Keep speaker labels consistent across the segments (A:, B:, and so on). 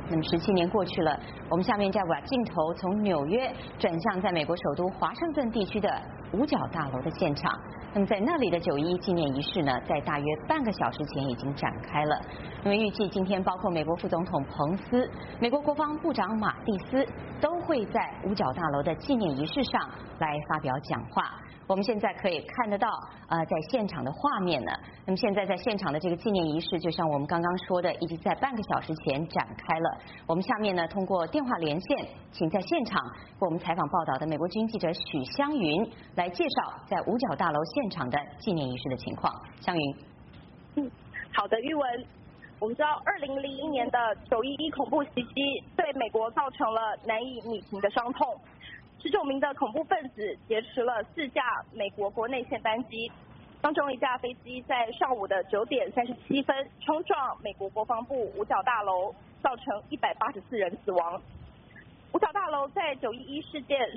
A: 那么17年过去了，我们下面再把镜头从纽约转向在美国首都华盛顿地区的五角大楼的现场。那么在那里的9·11纪念仪式呢，在大约半个小时前已经展开了。那么预计今天包括美国副总统彭斯、美国国防部长马蒂斯都会在五角大楼的纪念仪式上来发表讲话。我们现在可以看得到在现场的画面呢。那么现在在现场的这个纪念仪式，就像我们刚刚说的，已经在半个小时前展开了。我们下面呢通过电话连线，请在现场为我们采访报道的美国军记者许湘云来介绍在五角大楼现场的纪念仪式的情况。湘云。
B: 好的，玉文。我们知道2001年的9·11恐怖袭击对美国造成了难以拟评的伤痛。19名的恐怖分子劫持了4架美国国内线班机，当中一架飞机在上午的9点37分冲撞美国国防部五角大楼，造成184人死亡。五角大楼在9·11事件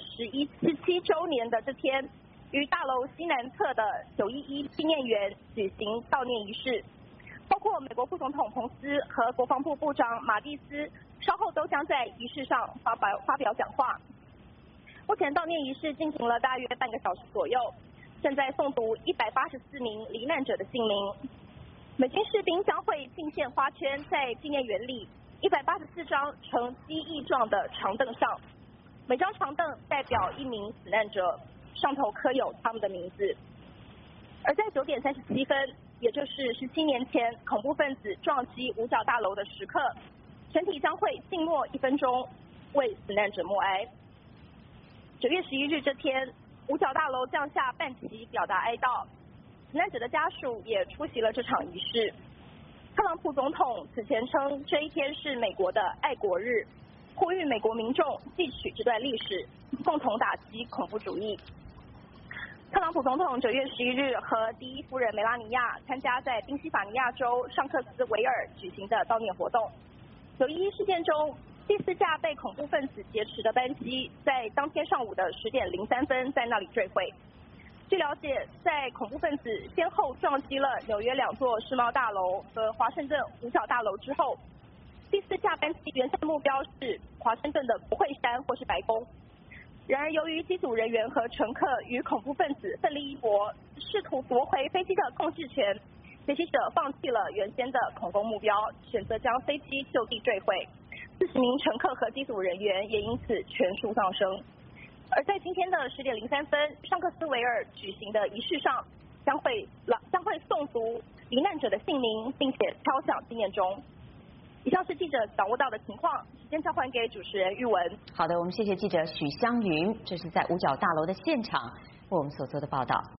B: 17周年的这天，于大楼西南侧的9·11纪念园举行悼念仪式，包括美国副总统彭斯和国防部部长马蒂斯稍后都将在仪式上发表讲话。目前悼念仪式进行了大约半个小时左右，正在诵读184名罹难者的姓名。美军士兵将会敬献花圈在纪念园里184张呈鸡翼状的长凳上，每张长凳代表1名死难者，上头刻有他们的名字。而在9点37分，也就是17年前恐怖分子撞击五角大楼的时刻，全体将会静默1分钟，为死难者默哀。9月11日这天，五角大楼降下半旗表达哀悼，死难者的家属也出席了这场仪式。特朗普总统此前称这一天是美国的爱国日，呼吁美国民众记取这段历史，共同打击恐怖主义。特朗普总统9月11日和第一夫人梅拉尼亚参加在宾夕法尼亚州尚克斯维尔举行的悼念活动。9·11事件中第4架被恐怖分子劫持的班机在当天上午的10点03分在那里坠毁。据了解，在恐怖分子先后撞击了纽约2座世贸大楼和华盛顿五角大楼之后，第4架班机原先的目标是华盛顿的国会山或是白宫。然而，由于机组人员和乘客与恐怖分子奋力一搏，试图夺回飞机的控制权，劫机者放弃了原先的恐攻目标，选择将飞机就地坠毁。40名乘客和机组人员也因此全数丧生。而在今天的10点03分，尚克斯维尔举行的仪式上，将会诵读罹难者的姓名，并且敲响纪念钟。以上是记者掌握到的情况，时间交还给主持人玉文。
A: 好的，我们谢谢记者许湘云，这是在五角大楼的现场为我们所做的报道。